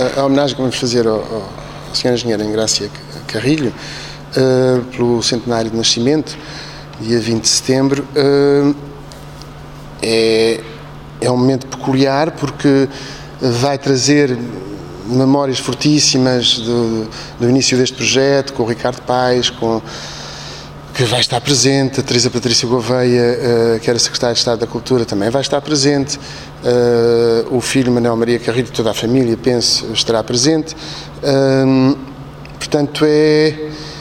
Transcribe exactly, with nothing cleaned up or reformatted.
a, a homenagem que vamos fazer ao, ao senhora Engenheira Engrácia Carrilho, uh, pelo centenário de nascimento, dia vinte de setembro, uh, é, é um momento peculiar porque vai trazer memórias fortíssimas do, do início deste projeto, com o Ricardo Paes, com, que vai estar presente, a Teresa Patrícia Gouveia, uh, que era secretária de Estado da Cultura, também vai estar presente, uh, o filho Manuel Maria Carrilho, toda a família, penso, estará presente. Uh, portanto, é...